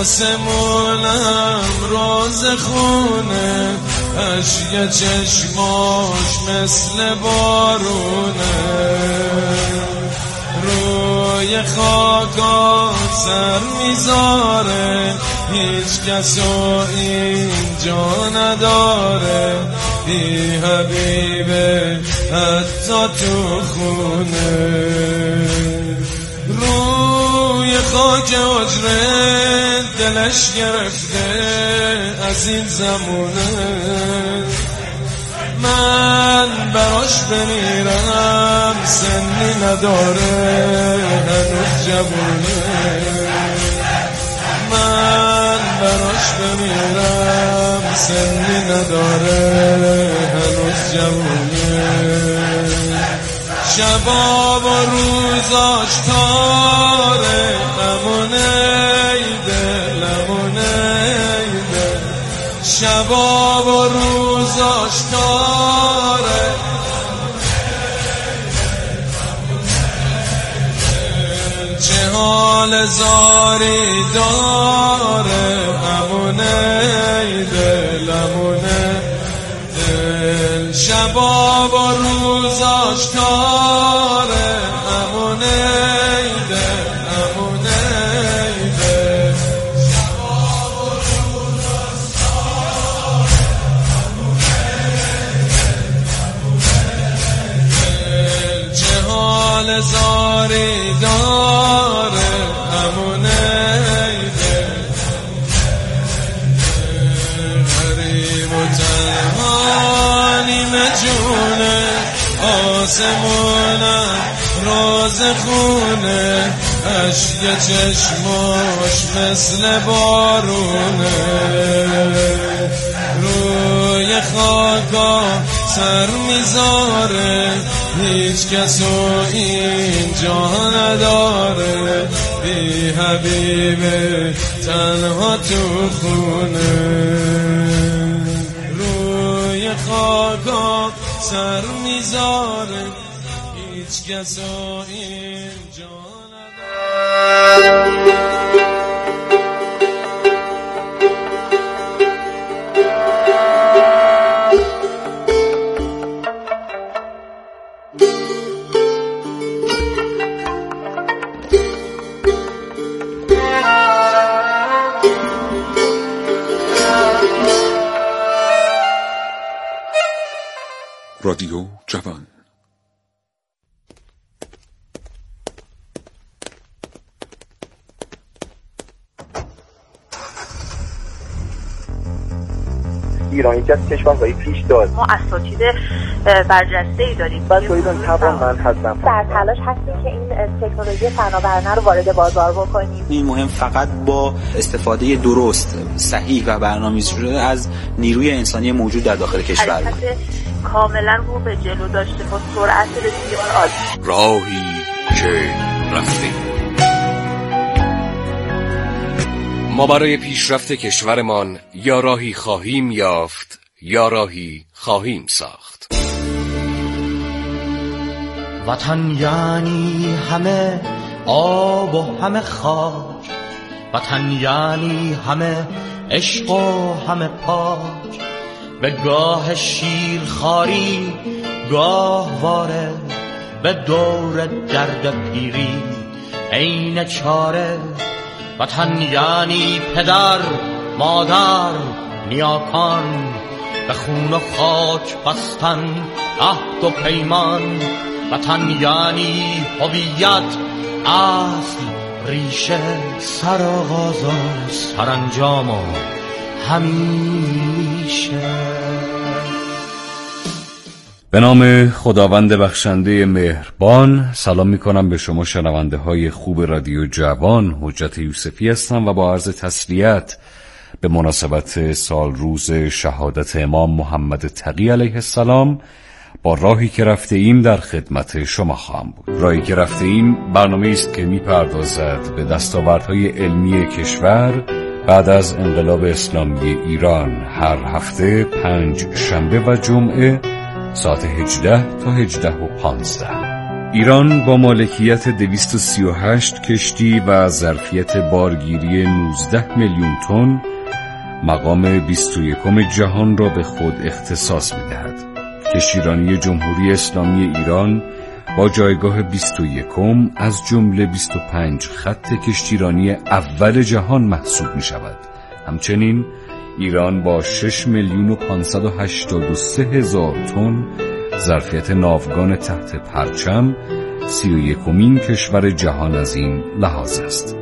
آسمونم روز خونه، اشک چشماش مثل بارونه، روی خاکا سر میذاره، هیچ کسو اینجا نداره، بی حبیبه حتی تو خونه. روی خاک حجره دلش گرفته از این زمونه، من براش بمیرم سنی نداره هنوز جوونه، من براش بمیرم سنی نداره هنوز جوونه. شبا و روزاش تاره، لمونه ایده، شبا و روزاش تاره، چه حال زاری داره، لمونه دل، شبا و روزاش تاره، لمونه زاری داره، همونه غریب و تنها نیمه جونه، آسمونم روز خونه، اشک چشماش مثل بارونه، روی خاکا سر میذاره، هیچ کسو اینجا نداره، بی حبیبه تنها تو خونه، روی خاکا سر میذاره، هیچ کسو اینجا نداره. رادیو جوان. ایران یکی از کشورهای پیشدار، ما اساتید برجسته‌ای داریم، بچه‌ها ایران توانمند هستن، در تلاش هستیم که این تکنولوژی فناورانه رو وارد بازار بکنیم. این مهم فقط با استفاده درست، صحیح و برنامه‌ریزی شده از نیروی انسانی موجود در داخل کشور، حرکت کاملا رو به جلو داشته با سرعت بسیار عالی. راهی که رفتیم ما برای پیشرفت کشورمان یا راهی خواهیم یافت یا راهی خواهیم ساخت. وطن یعنی همه آب و همه خاک، وطن یعنی همه عشق و همه پاک، به گاه شیرخواری گاه واره، به دور درد پیری عین چاره. وطن یعنی پدر مادر نیاکان، به خون و خاک بستن عهد و پیمان. وطن یعنی هویت، اصل، ریشه، سرآغاز و سرانجام و همیشه. به نام خداوند بخشنده مهربان، سلام میکنم به شما شنونده های خوب رادیو جوان. حجت یوسفی هستم و با عرض تسلیت به مناسبت سال روز شهادت امام محمد تقی علیه السلام با راهی که رفته ایم در خدمت شما خواهم بود. راهی که رفته ایم برنامه است که میپردازد به دستاوردهای علمی کشور بعد از انقلاب اسلامی ایران، هر هفته 5 شنبه و جمعه ساعت 18 تا 18:15. ایران با مالکیت 238 کشتی و ظرفیت بارگیری 19 میلیون تن مقام 21 جهان را به خود اختصاص می‌دهد. کشتیرانی جمهوری اسلامی ایران با جایگاه 21 از جمله 25 خط کشتیرانی اول جهان محسوب می‌شود. همچنین ایران با 6,583,000 تن ظرفیت ناوگان تحت پرچم 31مین کشور جهان از این لحاظ است.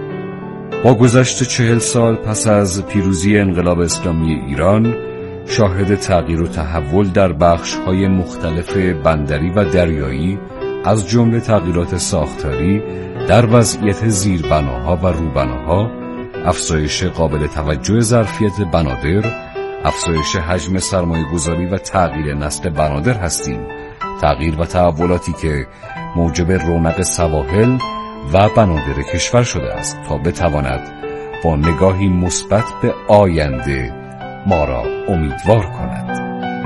با گذشت 40 سال پس از پیروزی انقلاب اسلامی ایران شاهد تغییر و تحول در بخش‌های مختلف بندری و دریایی از جمله تغییرات ساختاری در وضعیت زیربناها و روبناها، افزایش قابل توجه ظرفیت بنادر، افزایش حجم سرمایه‌گذاری و تغییر نسل بنادر هستیم. تغییر و تحولاتی که موجب رونق سواحل و بنادر کشور شده است تا بتواند با نگاهی مثبت به آینده ما را امیدوار کند.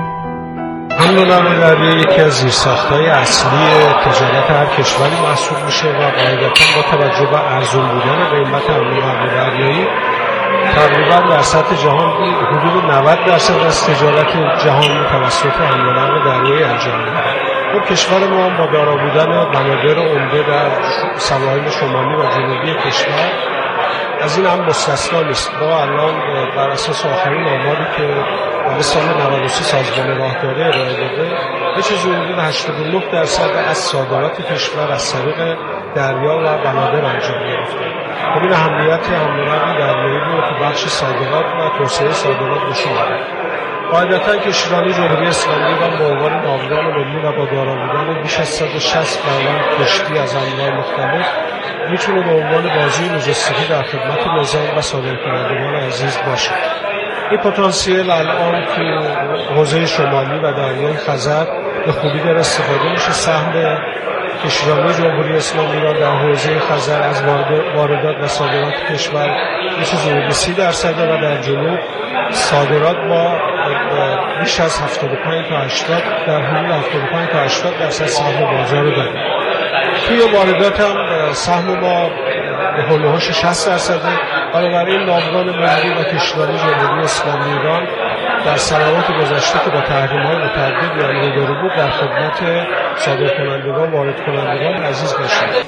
حمل و نقل دریایی یکی از زیرساخت‌های اصلی تجارت هر کشوری محسوب میشه و قاعدتاً با توجه به ارزون بودن قیمت حمل و نقل دریایی تقریباً در سطح جهان حدود 90% از تجارت جهان توسط حمل و نقل دریایی انجام میشه. خب کشور ما با دارا بودن بنادر عمده در سواحل شمالی و جنوبی کشور از این هم مستثنا نیست. ما الان بر اساس آخرین آماری که در سال 93 سازمان راهداری ارائه داده به چیزی حدود 89% از صادرات کشور از طریق دریا و بنادر انجام گرفته. خب این اهمیت حمل و نقل دریایی رو تو بخش صادرات و توسعه صادرات نشون میده. قاعدتاً کشتیرانی جمهوری اسلامی و به عنوان ناوگان ملی و با دارا بودن بیش از 160 برنامه کشتی از انواع مختلف میتونه به عنوان بازی لوجستیکی در خدمت نظام و صادرکنندگان عزیز باشه. این پتانسیل الان تو حوزه شمالی و دریای خزر به خوبی در استفاده میشه. سهم کشتیرانی جمهوری اسلامی ایران در حوزه خزر از واردات و صادرات کشور میشه حدود 30% و در جنوب صادرات ما بیش از 75 تا 80 در حدود 75 تا 80% سهم بازار رو داریم. توی واردات هم سهم ما به هولوهاش 60%. بنابراین ناوگان ملی و کشتیرانی جمهوری اسلامی ایران در سنوات گذشته که با تحریم‌های متعدد یعنی روبرو بود در خدمت صادرکنندگان واردکنندگان عزیز باشید.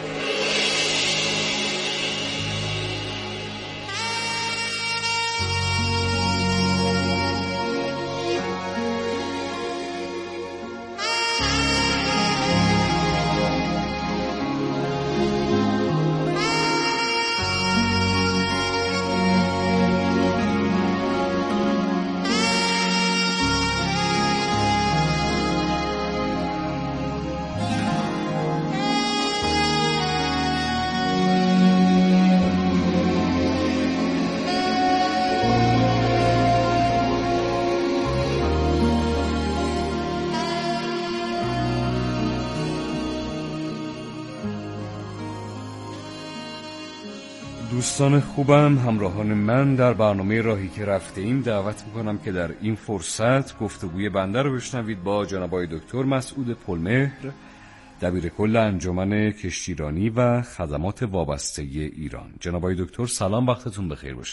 دوستان خوبم، همراهان من در برنامه راهی که رفته ایم دعوت میکنم که در این فرصت گفتگوی بنده رو بشنوید با جناب آقای دکتر مسعود پلمهر، دبیر کل انجمن کشتیرانی و خدمات وابسته ایران. جناب آقای دکتر سلام، وقتتون بخیر باشه.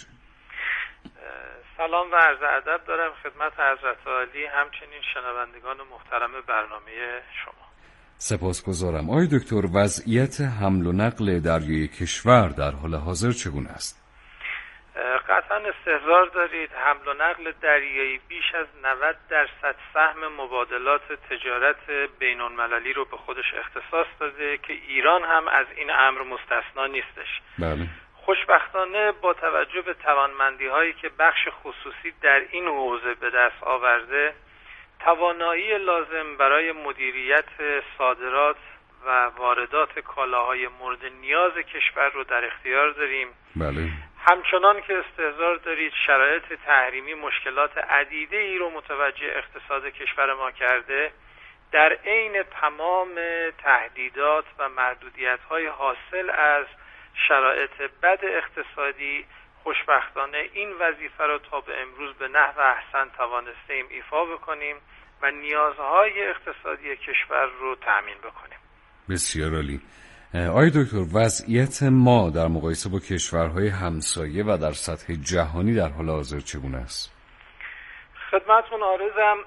سلام و عرض ادب دارم خدمت حضرت عالی، همچنین شنوندگان محترم برنامه شما. سپاسگزارم. آقای دکتر، وضعیت حمل و نقل دریایی کشور در حال حاضر چگونه است؟ قطعا استحضار دارید حمل و نقل دریایی بیش از 90% سهم مبادلات تجارت بین المللی رو به خودش اختصاص داده که ایران هم از این امر مستثنا نیستش. بله. خوشبختانه با توجه به توانمندی هایی که بخش خصوصی در این حوزه به دست آورده، توانایی لازم برای مدیریت صادرات و واردات کالاهای مورد نیاز کشور رو در اختیار داریم. بله. همچنان که استحضار دارید شرایط تحریمی مشکلات عدیده ای رو متوجه اقتصاد کشور ما کرده، در عین تمام تهدیدات و محدودیت های حاصل از شرایط بد اقتصادی، خوشبختانه این وظیفه را تا به امروز به نحو احسن توانستیم ایفا بکنیم و نیازهای اقتصادی کشور رو تأمین بکنیم. بسیار عالی. آقای دکتر، وضعیت ما در مقایسه با کشورهای همسایه و در سطح جهانی در حال حاضر چگونه است؟ خدمتتون عرضم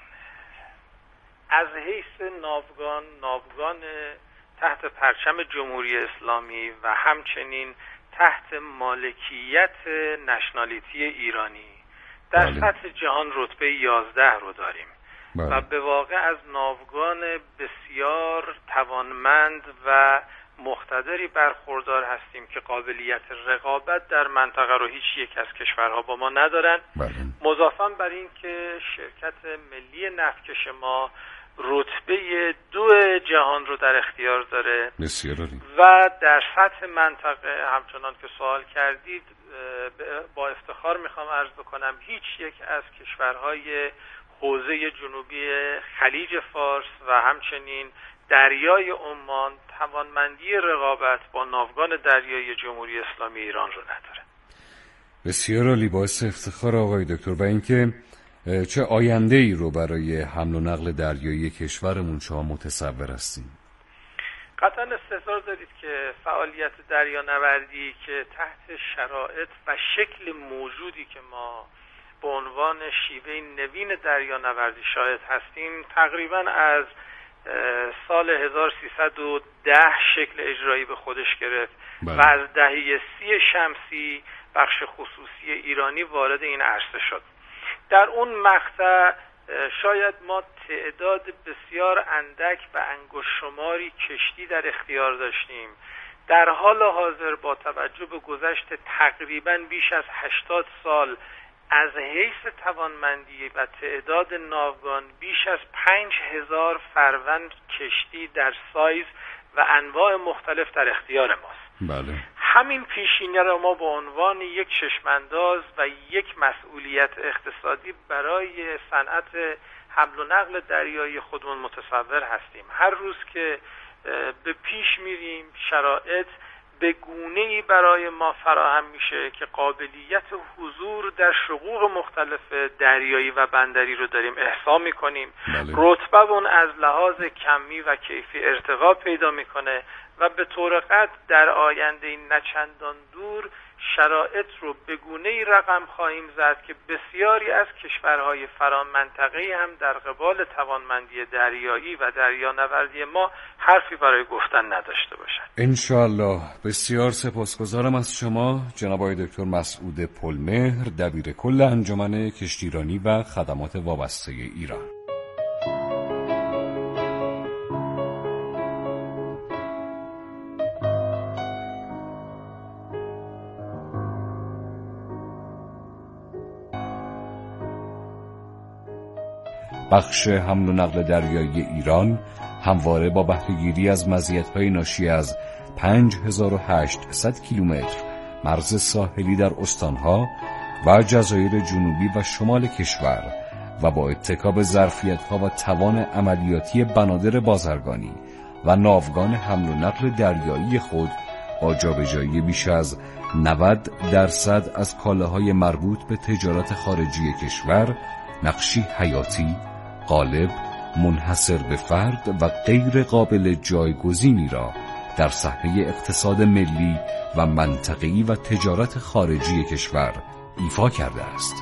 از حیث ناوگان تحت پرچم جمهوری اسلامی و همچنین تحت مالکیت نشنالیتی ایرانی در سطح جهان رتبه 11 رو داریم و به واقع از ناوگان بسیار توانمند و مقتدری برخوردار هستیم که قابلیت رقابت در منطقه رو هیچ یک از کشورها با ما ندارن. مضافاً بر این که شرکت ملی نفتکش ما رتبه 2 جهان رو در اختیار داره و در سطح منطقه همچنان که سوال کردید با افتخار میخوام عرض بکنم هیچ یک از کشورهای حوزه جنوبی خلیج فارس و همچنین دریای عمان توانمندی رقابت با ناوگان دریایی جمهوری اسلامی ایران رو نداره. بسیار عالی، باعث افتخار آقای دکتر. و اینکه چه آینده‌ای رو برای حمل و نقل دریایی کشورمون شما متصور هستین؟ قطعا استحضار دارید که فعالیت دریانوردی که تحت شرایط و شکل موجودی که ما به عنوان شیوه نوین دریانوردی شاهد هستیم تقریبا از سال 1310 شکل اجرایی به خودش گرفت و از دهه 30 شمسی بخش خصوصی ایرانی وارد این عرصه شد. در اون مقطع شاید ما تعداد بسیار اندک و انگشت شماری کشتی در اختیار داشتیم. در حال حاضر با توجه به گذشت تقریبا بیش از 80 سال از حیث توانمندی و تعداد ناوگان بیش از 5000 فروند کشتی در سایز و انواع مختلف در اختیار ماست. بله. همین پیشینه را ما به عنوان یک چشمانداز و یک مسئولیت اقتصادی برای صنعت حمل و نقل دریایی خودمون متصور هستیم. هر روز که به پیش میریم شرایط به گونه‌ای برای ما فراهم میشه که قابلیت حضور در شقوق مختلف دریایی و بندری رو داریم احسا میکنیم. رتبه اون از لحاظ کمی و کیفی ارتقا پیدا میکنه و به طور قطع در آینده نچندان دور شرایط رو به گونه‌ای رقم خواهیم زد که بسیاری از کشورهای فرامنطقه‌ای هم در قبال توانمندی دریایی و دریانوردی ما حرفی برای گفتن نداشته باشند. انشاءالله. بسیار سپاسگزارم از شما جناب آقای دکتر مسعود پلمهر، دبیر کل انجمن کشتیرانی و خدمات وابسته ایران. بخش حمل و نقل دریایی ایران همواره با بهره‌گیری از مزیت‌های ناشی از 5800 کیلومتر مرز ساحلی در استانها و جزایر جنوبی و شمال کشور و با اتکا به ظرفیت‌ها و توان عملیاتی بنادر بازرگانی و ناوگان حمل و نقل دریایی خود با جابجایی بیش از 90% از کالاهای مربوط به تجارت خارجی کشور نقشی حیاتی، غالب، منحصر به فرد و غیر قابل جایگزینی را در صحنه اقتصاد ملی و منطقه‌ای و تجارت خارجی کشور ایفا کرده است.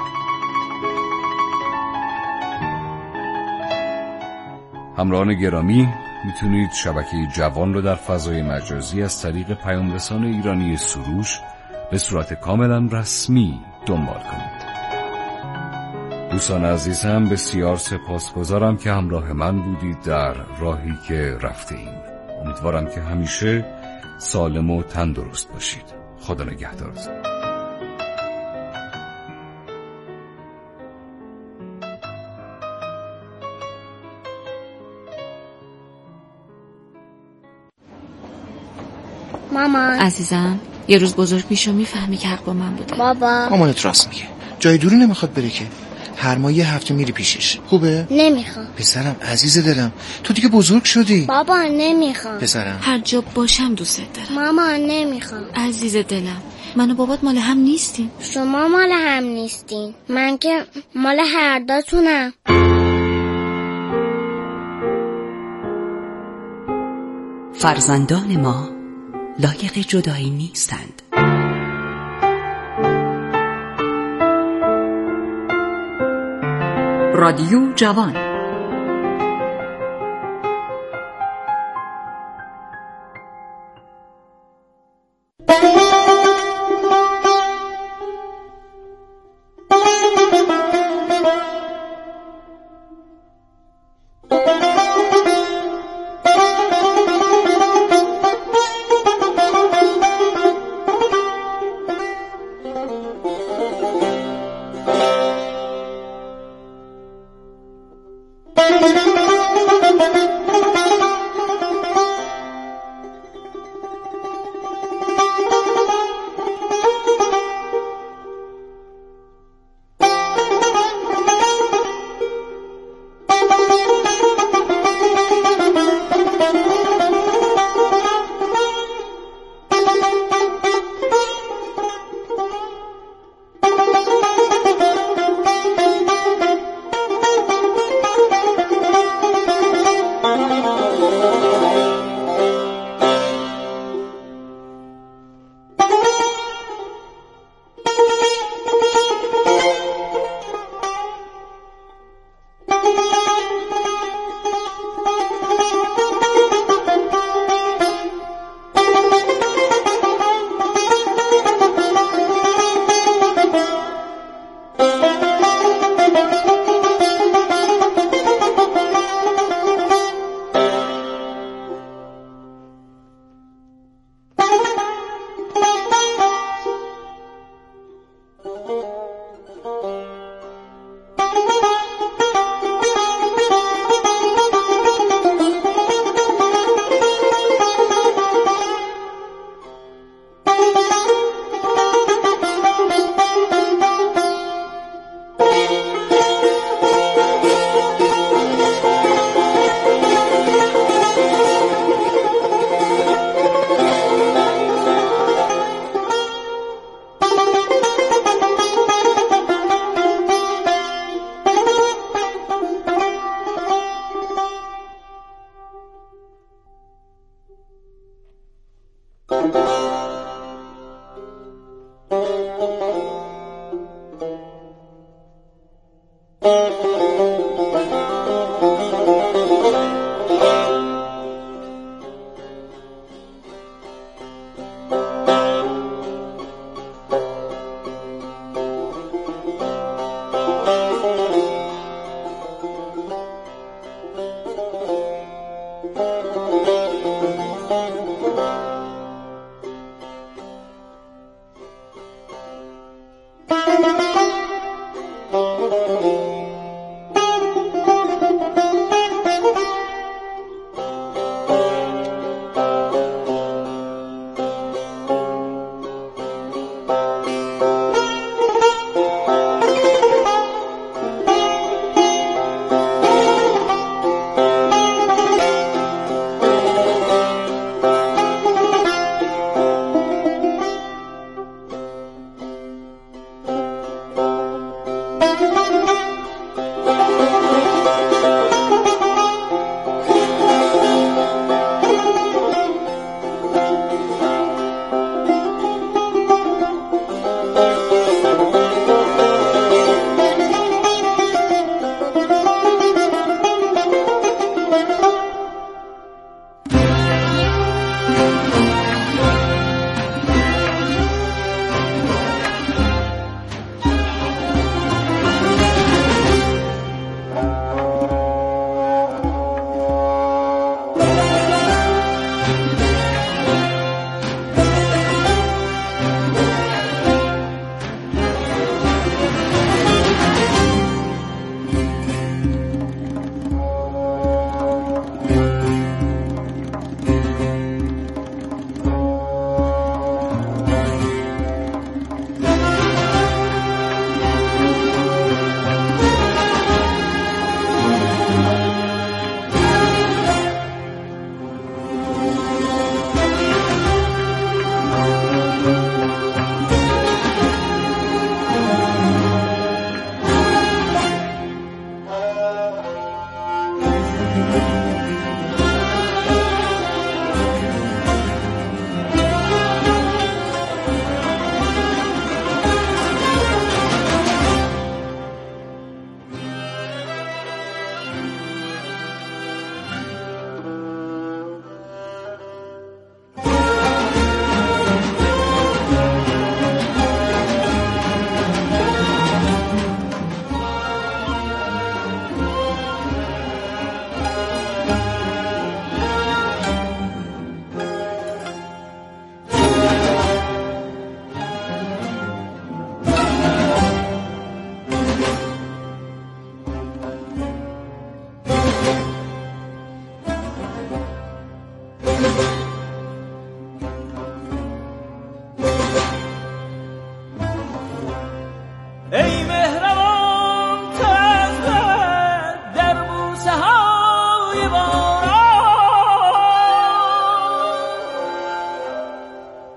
همراهان گرامی، میتونید شبکه جوان رو در فضای مجازی از طریق پیامرسان ایرانی سروش به صورت کاملا رسمی دنبال کنید. دوستان عزیزم، بسیار سپاسگزارم که همراه من بودید در راهی که رفتیم. امیدوارم که همیشه سالم و تندرست باشید. خدا نگهدارتون. مامان عزیزم، یه روز بزرگ میشو میفهمی که حق با من بوده. بابا مامانت راست میگه، جای دوری نمیخواد بره که، هر ماه یه هفته میری پیشش. خوبه؟ نمیخوام. پسرم عزیز دلم، تو دیگه بزرگ شدی. بابا نمیخوام. پسرم هر جا باشم دوست دارم. مامان نمیخوام. عزیز دلم، من و بابات مال هم نیستیم. شما مال هم نیستین، من که مال هر دوتونم. فرزندان ما لایق جدایی نیستند. رادیو جوان.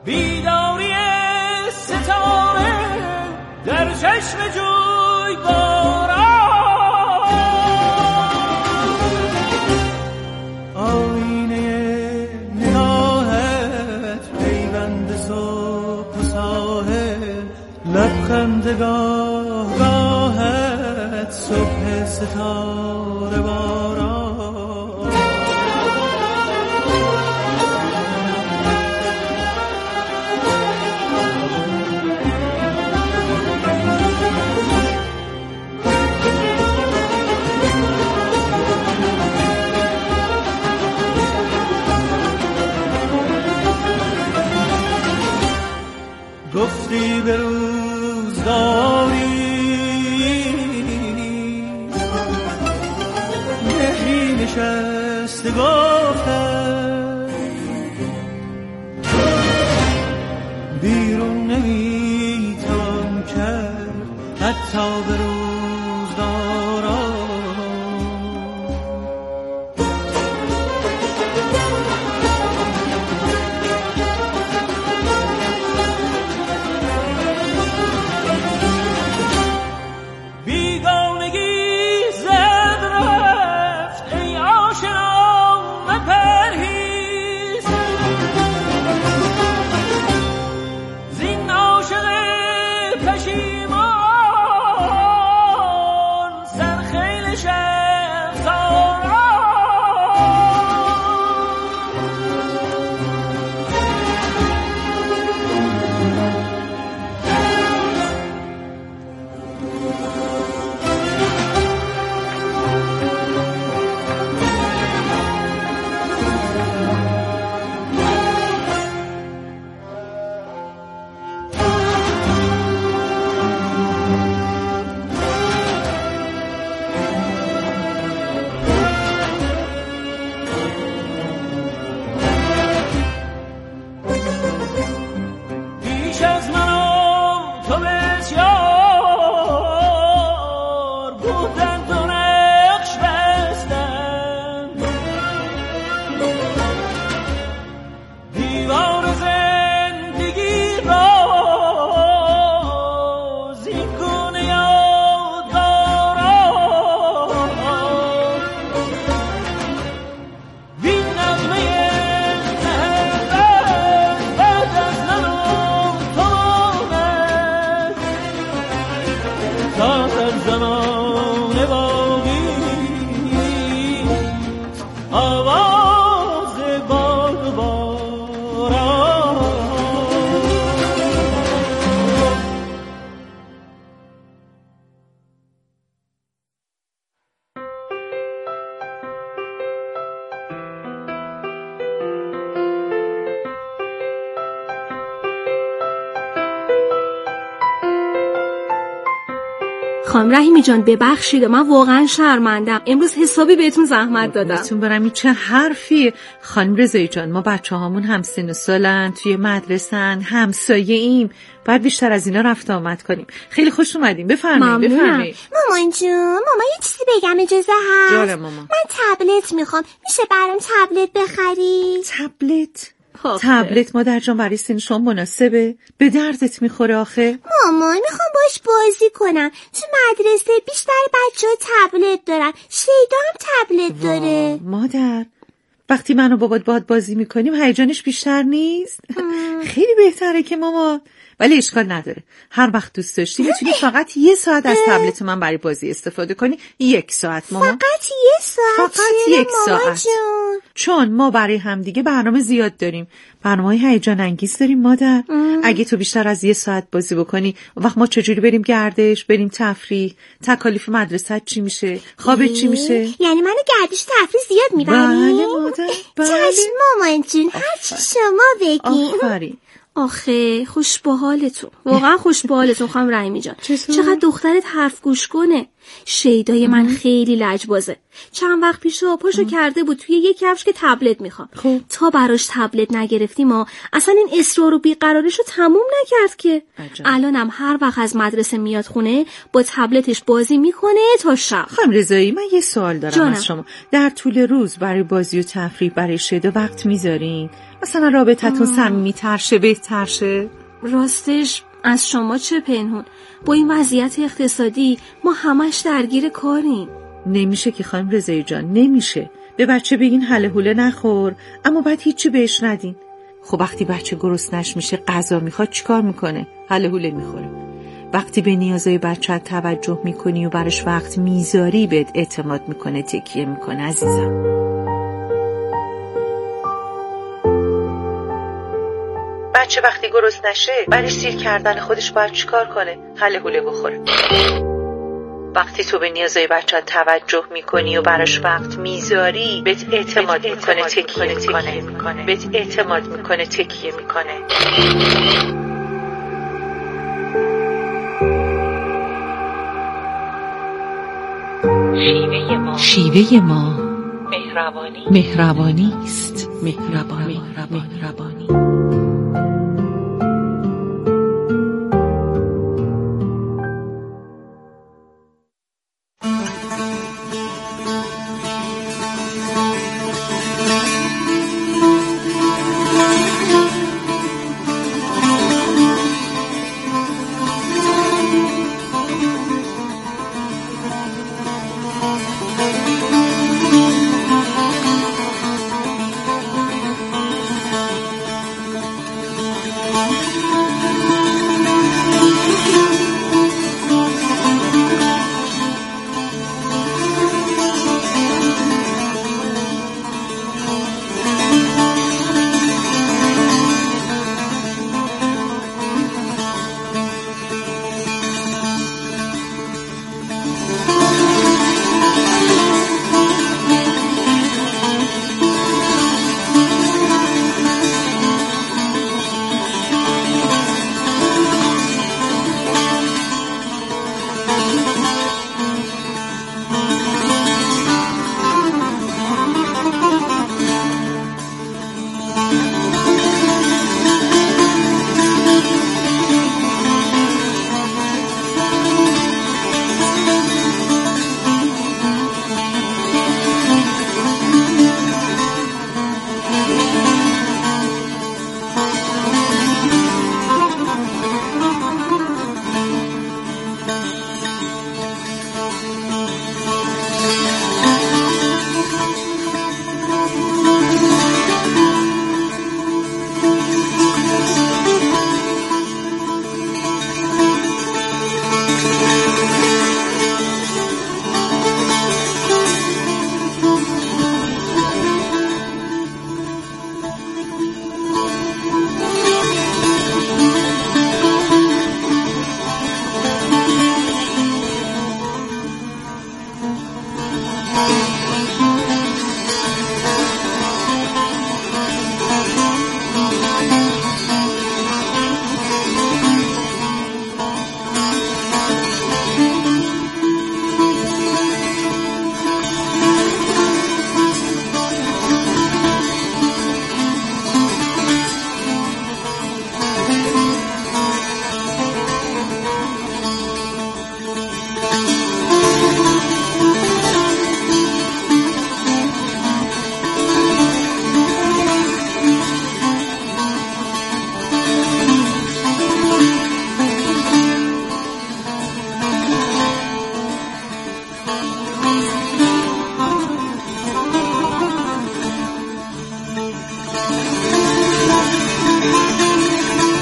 بیداری ستاره در چشم جویباران، آینه نگاهت پیوند صبح و ساحل، لبخند گاه گاهت صبح ستاره باران. گفتی به روزگاری مهری نشسته گفتم، بیرون نمیتوان کرد حتی به روزگاران. خانم رحیمی جان ببخشید، من واقعا شرمندم، امروز حسابی بهتون زحمت دادم. بهتون برم این چه حرفی. خانم رضایی جان، ما بچه‌هامون هم سن و سالن، توی مدرسه‌ن، همسایه ایم، باید بیشتر از اینا رفت آمد کنیم. خیلی خوش اومدین، بفرمایید. مامان جون، ماما یه چیزی بگم اجازه هست؟ جانم ماما. من تبلت میخوام، میشه برام تبلت بخری؟ تبلت؟ تبلت مادر جان برای سن شما مناسبه؟ به دردت میخوره آخه؟ مامان میخوام باش بازی کنم. تو مدرسه بیشتر بچه‌ها تبلت دارن، شیدا هم تبلت داره. مادر، وقتی من و بابات باهات بازی میکنیم هیجانش بیشتر نیست؟ خیلی بهتره که ماما. ولی اشکال نداره، هر وقت دوست داشتی میتونی فقط 1 ساعت از تبلت من برای بازی استفاده کنی. 1 ساعت ماما. فقط 1 ساعت؟ فقط 1 ساعت. چون ما برای همدیگه برنامه زیاد داریم، برنامه‌های هیجان انگیز داریم مادر. اگه تو بیشتر از 1 ساعت بازی بکنی، وقت ما چجوری بریم گردش، بریم تفریح، تکالیف مدرسه چی میشه، خوابت چی میشه؟ یعنی منو گردش تفریح زیاد میبری؟ بله مادر، بله. چشم مامان جون، هر چی شما بگی. آفرین. آخه خوش به حالتون، واقعا خوش به حالتون خانم رحیمی جان. چقدر دخترت حرف گوش کنه. شیدای من خیلی لجبازه. چند وقت پیشو پاشو کرده بود توی یک کفش که تبلت میخوام. تا براش تبلت نگرفتیم ما اصلا این اصرار و بیقراریشو تموم نکرد که. الانم هر وقت از مدرسه میاد خونه با تبلتش بازی میکنه تا شب. خانم رضایی، من یه سوال دارم از شما. در طول روز برای بازی و تفریح برای شیدا وقت میذارین؟ مثلا رابطتون صمیمی‌تر شه، بهتر شه؟ راستش از شما چه پنهون؟ با این وضعیت اقتصادی ما همش درگیر کاریم. نمیشه که خانم رضایی جان، نمیشه. به بچه بگین هله هوله نخور، اما بعد هیچی بهش ندین. خب وقتی بچه گرسنش میشه غذا میخواد چیکار میکنه؟ هله هوله میخوره. وقتی به نیازهای بچه توجه میکنی و براش وقت میذاری بهت اعتماد میکنه، تکیه میکنه عزیزم. بچه وقتی گرسنشه برای سیر کردن خودش باید چیکار کنه؟ هله هوله بخوره. وقتی تو به نیازهای بچه توجه میکنی و براش وقت میذاری بهت اعتماد میکنه، تکیه میکنه. بهت اعتماد میکنه، تکیه میکنه. شیوه ما مهربانی است. مهربانی.